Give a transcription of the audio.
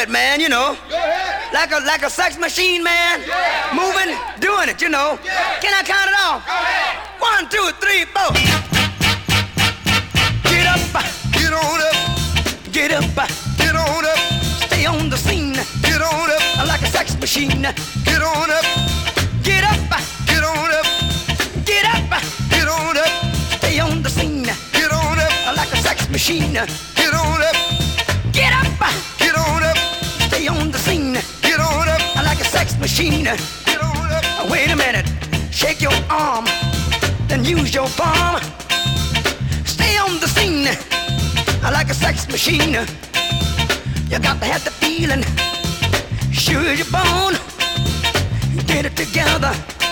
it, man, you know. Go ahead. Like a sex machine, man. Yeah. Moving, doing it, you know. Yeah. Can I count it off? Go ahead. 1, 2, 3, 4. Get up, Get on up. get up, Get on up. stay on the scene. Get on up. Like a sex machine. Get on up. Get up, Get on up. get up, Get on up. stay on the scene. Get on up. Like a sex machine. Get on up. Get up, Get on up. stay on the scene. Get on up. Like a sex machine. Get on up. Wait a minute, shake your arm, then use your palm. Stay on the scene, like a sex machine. You got to have the feeling, sure as you're born. Get it together.